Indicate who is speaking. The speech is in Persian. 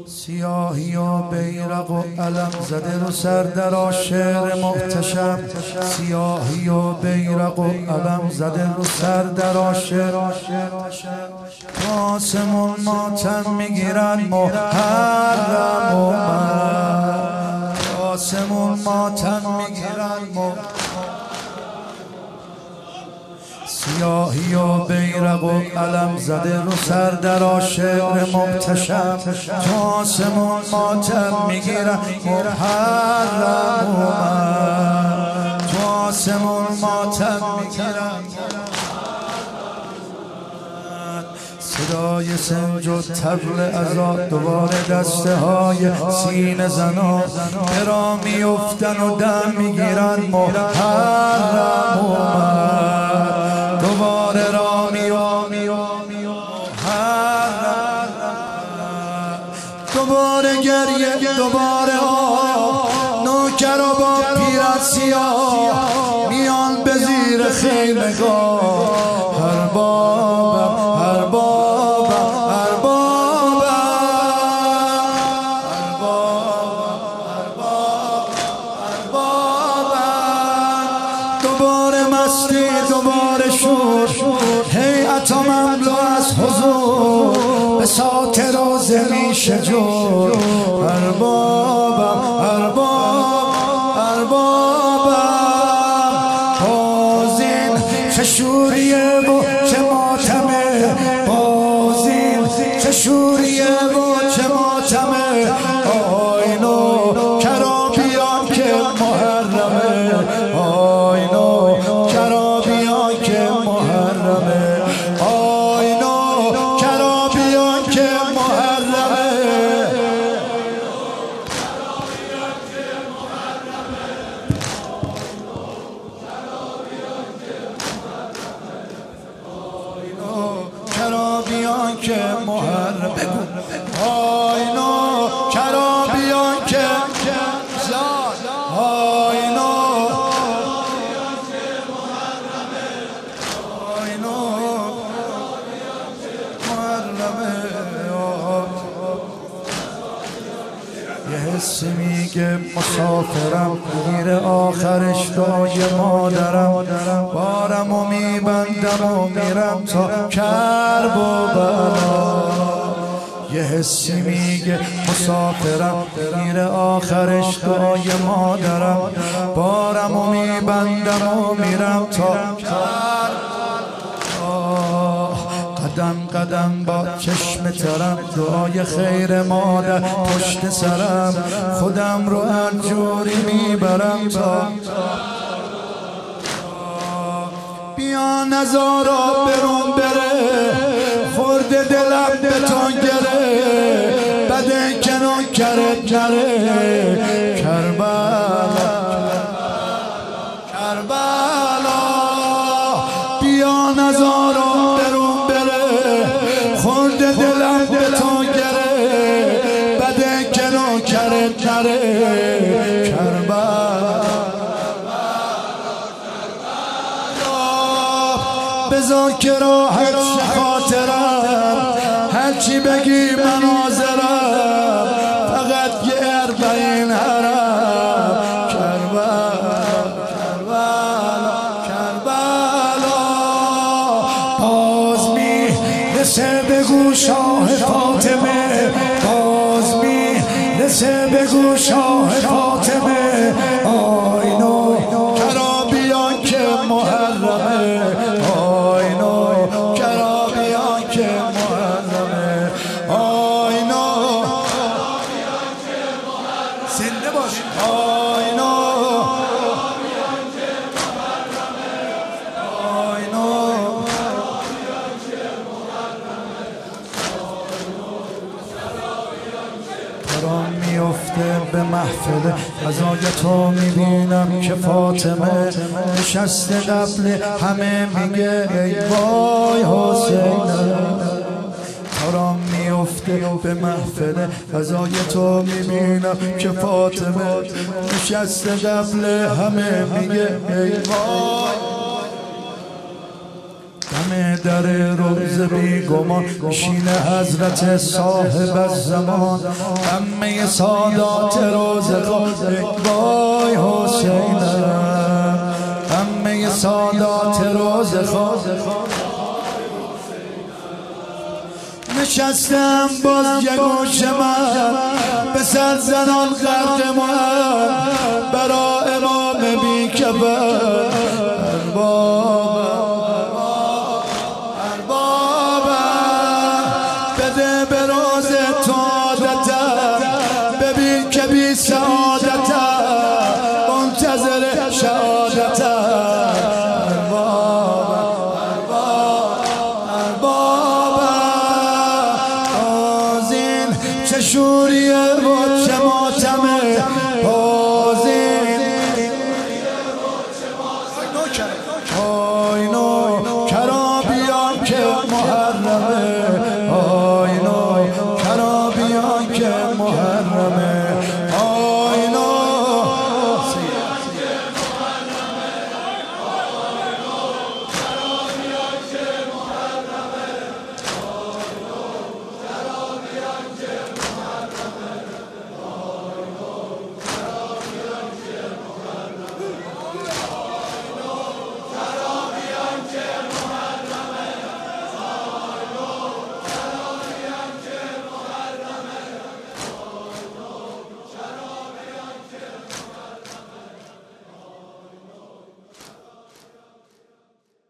Speaker 1: سیاهی و بیرق و علم زده رو سر در شعر محتشم. سیاهی و بیرق و علم زده رو سر در شعر. آسمون ماتم میگیرن محرم و من. آسمون ماتم میگیرن سیاهی و بیرق و علم زده رو سر در شعر محتشم. آسمون ماتم میگیرن محرم و من. آسمون ماتم میگیرن. صدای سنج و طبل عزا دوباره دسته های سینه زنا برا میفتن و دم میگیرن محرم و من. دوباره را دوباره گریه دوباره نوکر و با پیرت سیاه میان به زیر خیمگاه. هر بابم هر بابم هر بابم هر بابم هر بابم. دوباره مستی دوباره شور هیئت مملو از حضور به سات روزه میشه جور. هر بابم هر بابم هر بابم. بازین چه شوریه و چه ماتمه. بازین چه شوریه و چه ماتمه. آینو کرابیان که محرمه. آینو کرابیان که محرمه. آینو کرابیان که محرمه. کرابیان که محرم. بگو آینو کرابیان که آینو محرمه. یه حسی میگه مسافرم میره آخرش دای مادرم. بارم و میبندم و میرم تا کرب و بلا. یه حسی میگه مسافرم میره آخرش دای مادرم. بارم و میبندم و میرم تا کرب. قدم قدم با چشم ترم دعای خیر مادر پشت سرم. خودم رو هر جوری میبرم تا بیا نزارا برون بره. خورده دلم بتون گره. بده کنون کرد نره. کربلا کربلا. بیا نزارا برون بره. خورده دلم بتون گره. بده کنون کرد نره. کربلا بذار که راحت خاطرم. هرچی بگی مناظرم. فقط یه 40 حرم. کربلا کربلا کربلا. باز میرسه بگو شاه فاطمه. باز میرسه بگو شاه فاطمه. آینو کرابیان که محرمه. آینو کرابیان که محرمه. آینو زنده باش. آینو آینو پرام میفته به محفل غذای تو میبینم که فاطمه نشسته قبل همه میگه ای وای حسین. پرام میفته به محفل غذای تو میبینم که فاطمه نشسته قبل همه میگه ای وای. دم در روز بیگمان نشین حضرت صاحب الزمان همه سادات روزگار وای حسینم همه سادات روزگار نشستم باز یک گوش من به سر زنان غرق من برا امام بی کفر اربابم بده به روز تو عادتم ببین که بی سعادتم منتظر شهادتم چه شوریه و چه ماتمه بازین آینو کرابیان که محرمه آینو کرابیان که محرمه